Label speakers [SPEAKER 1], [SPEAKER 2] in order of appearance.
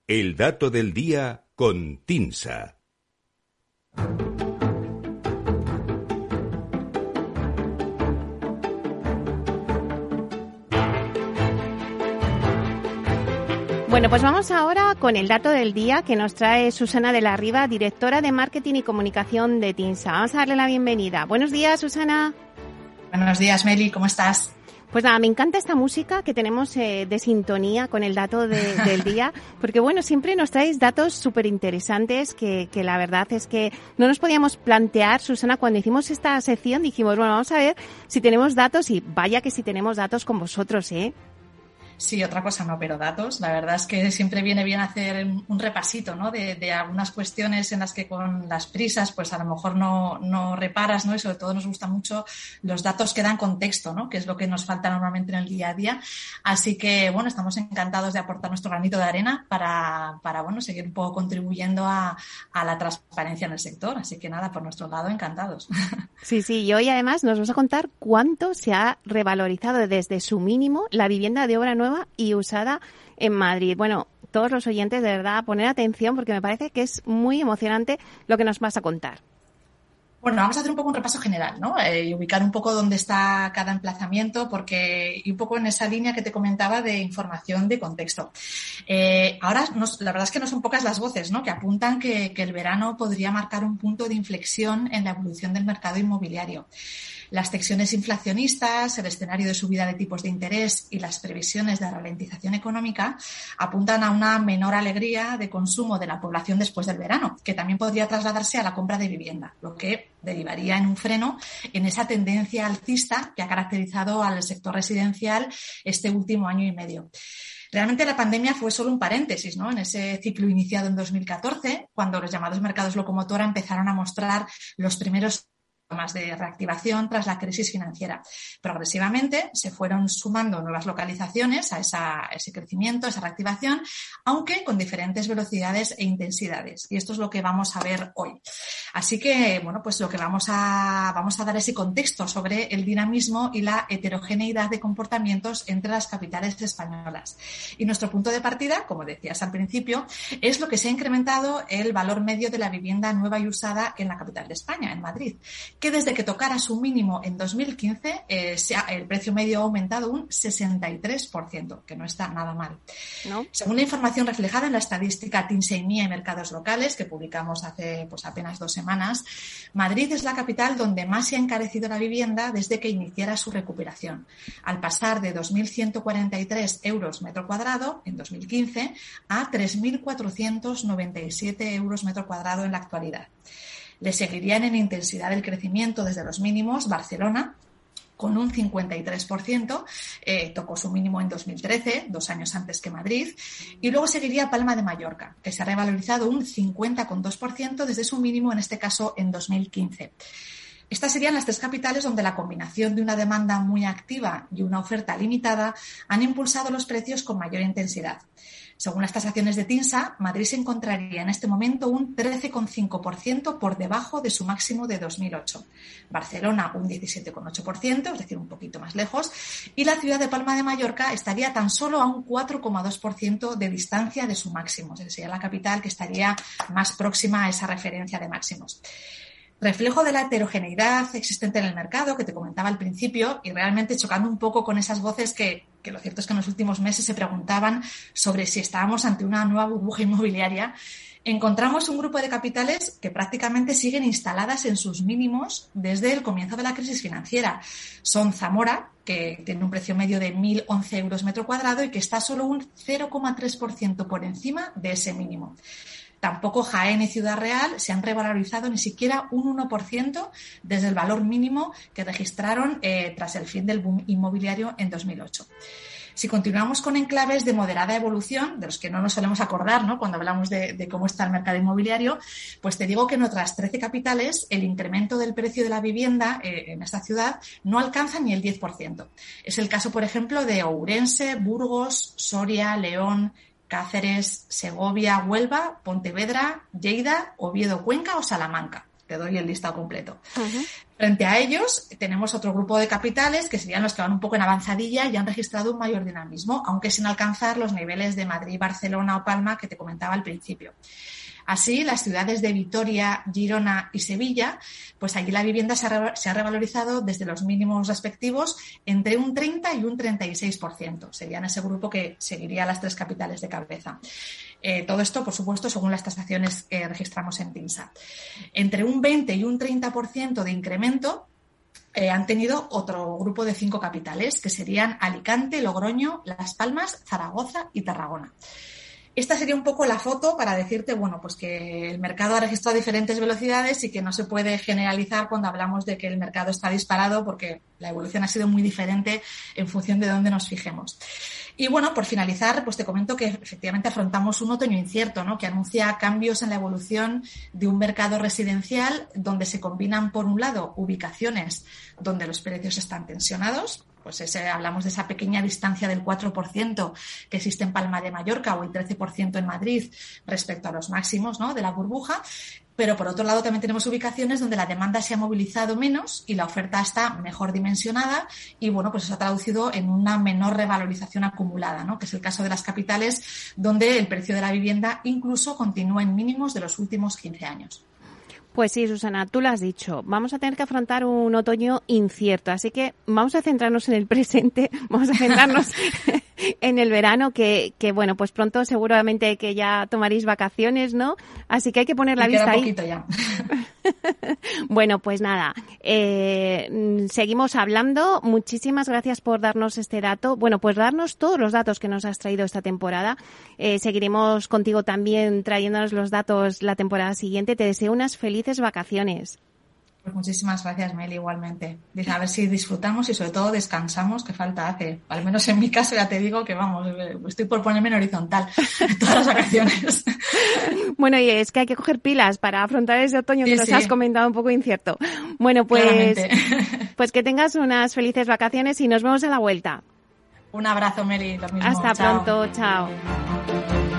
[SPEAKER 1] El dato del día con TINSA.
[SPEAKER 2] Bueno, pues vamos ahora con el dato del día que nos trae Susana de la Riva, directora de Marketing y Comunicación de TINSA. Vamos a darle la bienvenida. Buenos días, Susana.
[SPEAKER 3] Buenos días, Meli. ¿Cómo estás?
[SPEAKER 2] Pues nada, me encanta esta música que tenemos de sintonía con el dato del día, porque bueno, siempre nos traéis datos súper interesantes que la verdad es que no nos podíamos plantear, Susana, cuando hicimos esta sección dijimos, bueno, vamos a ver si tenemos datos y vaya que si tenemos datos con vosotros, ¿eh?
[SPEAKER 3] Sí, otra cosa no, pero datos. La verdad es que siempre viene bien hacer un repasito, ¿no? De algunas cuestiones en las que con las prisas, pues a lo mejor no reparas, ¿no? Y sobre todo nos gustan mucho los datos que dan contexto, ¿no? Que es lo que nos falta normalmente en el día a día. Así que, bueno, estamos encantados de aportar nuestro granito de arena para bueno, seguir un poco contribuyendo a la transparencia en el sector. Así que nada, por nuestro lado, encantados.
[SPEAKER 2] Sí, y hoy además nos vas a contar cuánto se ha revalorizado desde su mínimo la vivienda de obra nueva y usada en Madrid. Bueno, todos los oyentes, de verdad, poner atención porque me parece que es muy emocionante lo que nos vas a contar.
[SPEAKER 3] Bueno, vamos a hacer un poco un repaso general, ¿no? Y ubicar un poco dónde está cada emplazamiento, y un poco en esa línea que te comentaba de información de contexto. Ahora, la verdad es que no son pocas las voces, ¿no? Que apuntan que el verano podría marcar un punto de inflexión en la evolución del mercado inmobiliario. Las tensiones inflacionistas, el escenario de subida de tipos de interés y las previsiones de ralentización económica apuntan a una menor alegría de consumo de la población después del verano, que también podría trasladarse a la compra de vivienda, lo que derivaría en un freno en esa tendencia alcista que ha caracterizado al sector residencial este último año y medio. Realmente la pandemia fue solo un paréntesis, ¿no? En ese ciclo iniciado en 2014, cuando los llamados mercados locomotora empezaron a mostrar los primeros más de reactivación tras la crisis financiera. Progresivamente se fueron sumando nuevas localizaciones a ese crecimiento, a esa reactivación, aunque con diferentes velocidades e intensidades. Y esto es lo que vamos a ver hoy. Así que, bueno, pues lo que vamos a dar ese contexto sobre el dinamismo y la heterogeneidad de comportamientos entre las capitales españolas. Y nuestro punto de partida, como decías al principio, es lo que se ha incrementado el valor medio de la vivienda nueva y usada en la capital de España, en Madrid, que desde que tocara su mínimo en 2015, el precio medio ha aumentado un 63%, que no está nada mal. ¿No? Según la información reflejada en la estadística TINSA y Mercados Locales, que publicamos hace apenas 2 semanas, Madrid es la capital donde más se ha encarecido la vivienda desde que iniciara su recuperación, al pasar de 2.143 euros metro cuadrado en 2015 a 3.497 euros metro cuadrado en la actualidad. Le seguirían en intensidad del crecimiento desde los mínimos Barcelona, con un 53%, tocó su mínimo en 2013, 2 años antes que Madrid, y luego seguiría Palma de Mallorca, que se ha revalorizado un 50,2% desde su mínimo, en este caso en 2015. Estas serían las 3 capitales donde la combinación de una demanda muy activa y una oferta limitada han impulsado los precios con mayor intensidad. Según las tasaciones de TINSA, Madrid se encontraría en este momento un 13,5% por debajo de su máximo de 2008. Barcelona un 17,8%, es decir, un poquito más lejos, y la ciudad de Palma de Mallorca estaría tan solo a un 4,2% de distancia de su máximo. Es decir, sería la capital que estaría más próxima a esa referencia de máximos. Reflejo de la heterogeneidad existente en el mercado que te comentaba al principio y realmente chocando un poco con esas voces que lo cierto es que en los últimos meses se preguntaban sobre si estábamos ante una nueva burbuja inmobiliaria, encontramos un grupo de capitales que prácticamente siguen instaladas en sus mínimos desde el comienzo de la crisis financiera. Son Zamora, que tiene un precio medio de 1.011 euros metro cuadrado y que está solo un 0,3% por encima de ese mínimo. Tampoco Jaén y Ciudad Real se han revalorizado ni siquiera un 1% desde el valor mínimo que registraron tras el fin del boom inmobiliario en 2008. Si continuamos con enclaves de moderada evolución, de los que no nos solemos acordar, ¿no?, cuando hablamos de cómo está el mercado inmobiliario, pues te digo que en otras 13 capitales el incremento del precio de la vivienda en esta ciudad no alcanza ni el 10%. Es el caso, por ejemplo, de Ourense, Burgos, Soria, León, Cáceres, Segovia, Huelva, Pontevedra, Lleida, Oviedo, Cuenca o Salamanca. te doy el listado completo.
[SPEAKER 2] Uh-huh.
[SPEAKER 3] Frente a ellos tenemos otro grupo de capitales que serían los que van un poco en avanzadilla y han registrado un mayor dinamismo, aunque sin alcanzar los niveles de Madrid, Barcelona o Palma que te comentaba al principio. Así, las ciudades de Vitoria, Girona y Sevilla, pues allí la vivienda se ha revalorizado desde los mínimos respectivos entre un 30 y un 36%. Serían ese grupo que seguiría las 3 capitales de cabeza. Todo esto, por supuesto, según las tasaciones que registramos en TINSA. Entre un 20 y un 30% de incremento han tenido otro grupo de 5 capitales, que serían Alicante, Logroño, Las Palmas, Zaragoza y Tarragona. Esta sería un poco la foto para decirte, bueno, pues que el mercado ha registrado diferentes velocidades y que no se puede generalizar cuando hablamos de que el mercado está disparado, porque la evolución ha sido muy diferente en función de dónde nos fijemos. Y bueno, por finalizar, pues te comento que efectivamente afrontamos un otoño incierto, ¿no?, que anuncia cambios en la evolución de un mercado residencial donde se combinan, por un lado, ubicaciones donde los precios están tensionados. Pues hablamos de esa pequeña distancia del 4% que existe en Palma de Mallorca o el 13% en Madrid respecto a los máximos, ¿no?, de la burbuja. Pero por otro lado también tenemos ubicaciones donde la demanda se ha movilizado menos y la oferta está mejor dimensionada y bueno, pues eso ha traducido en una menor revalorización acumulada, ¿no?, que es el caso de las capitales, donde el precio de la vivienda incluso continúa en mínimos de los últimos 15 años.
[SPEAKER 2] Pues sí, Susana, tú lo has dicho. Vamos a tener que afrontar un otoño incierto, así que vamos a centrarnos en el presente, vamos a centrarnos en el verano, que bueno, pues pronto seguramente que ya tomaréis vacaciones, ¿no? Así que hay que poner la vista ahí.
[SPEAKER 3] Queda poquito ya.
[SPEAKER 2] Bueno, pues nada, seguimos hablando. Muchísimas gracias por darnos este dato. Bueno, pues darnos todos los datos que nos has traído esta temporada. Seguiremos contigo también trayéndonos los datos la temporada siguiente. Te deseo unas felices vacaciones.
[SPEAKER 3] Pues muchísimas gracias, Meli, igualmente. A ver si disfrutamos y sobre todo descansamos, que falta hace. Al menos en mi caso ya te digo que vamos, estoy por ponerme en horizontal todas las vacaciones.
[SPEAKER 2] Bueno, y es que hay que coger pilas para afrontar ese otoño que nos has comentado un poco incierto. Bueno, pues que tengas unas felices vacaciones y nos vemos a la vuelta.
[SPEAKER 3] Un abrazo, Meli. Lo mismo.
[SPEAKER 2] Hasta
[SPEAKER 3] Chao.
[SPEAKER 2] pronto, chao.